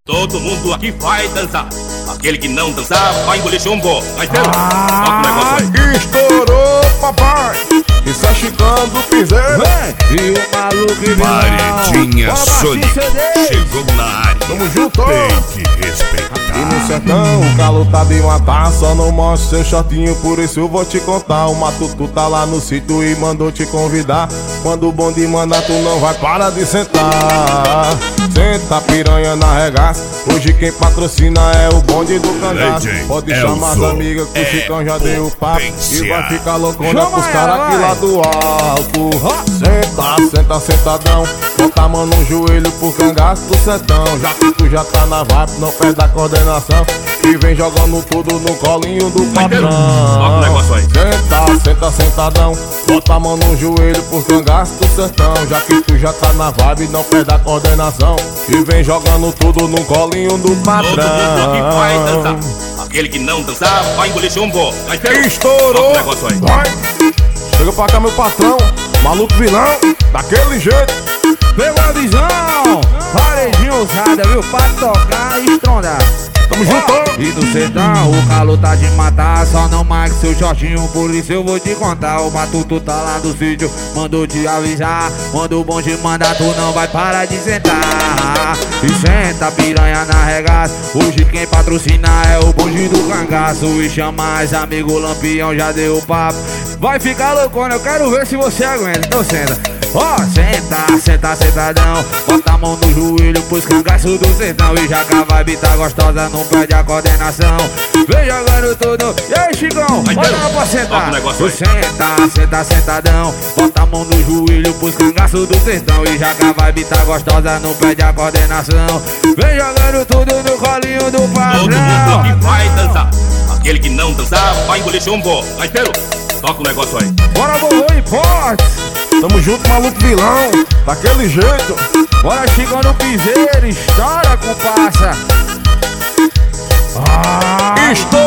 Todo mundo aqui vai dançar. Aquele que não dançar vai engolir chumbo. Vai ter toca o negócio aí. Estourou, papai. Isso é Chicão do Piseiro. E o maluco Paredinha Sonic chegou na área. Tamo junto. Tem que respeitar. E no sertão o calo tá de matar. Só não mostra seu shortinho, por isso eu vou te contar. O Matutu tá lá no sítio e mandou te convidar. Quando o bonde manda, tu não vai parar de sentar. Senta piranha na regaça. Hoje quem patrocina é o bonde do cangaço. Pode chamar as amigas que o Chicão já deu o papo. E vai ficar loucona pros caras aqui lá do alto. Senta, senta, sentadão. Bota a mão no joelho pro cangaço do sertão. Já que tu já tá na vibe, não perde a coordenação. E vem jogando tudo no colinho do patrão. Toca o negócio aí. Senta, senta, sentadão. Bota a mão no joelho pro cangaço do sertão. Já que tu já tá na vibe, não perde a coordenação. E vem jogando tudo no colinho do patrão. Todo mundo aqui vai dançar. Aquele que não dançar vai engolir chumbo. Vai ter Estourou. toca o negócio aí. Vai. Chega pra cá, meu patrão. Maluco vilão, daquele jeito. pegou a visão. Paredinha ousada, viu? Pra tocar e estrondar. Tamo junto. E no sertão o calor tá de matar. Só não marque seu shortinho, por isso eu vou te contar. O Matutu tá lá no vídeo, mandou te avisar. Quando o bonde manda, tu não vai parar de sentar. E senta piranha na regaça. Hoje quem patrocina é o bonde do cangaço. E chama as amigos, o Lampião já deu o papo. Vai ficar loucona, eu quero ver se você aguenta. Então senta. Ó, senta, senta, sentadão. Bota a mão no joelho pros cangaços do sertão. E já que a vibe tá gostosa, não perde a coordenação. Vem jogando tudo. E aí, Chicão, bota lá pra sentar. Senta, senta, sentadão. Bota a mão no joelho pros cangaços do sertão. E já que a vibe tá gostosa, não perde a coordenação. Vem jogando tudo no colinho do Todo mundo patrão. aqui vai dançar. Aquele que não dançar vai engolir chumbo. Vai ter toca o negócio aí. Bora, Vovô Importes. Tamo junto, maluco vilão, daquele jeito. Bora, Chicão no piseiro. Estoura, comparsa. Estou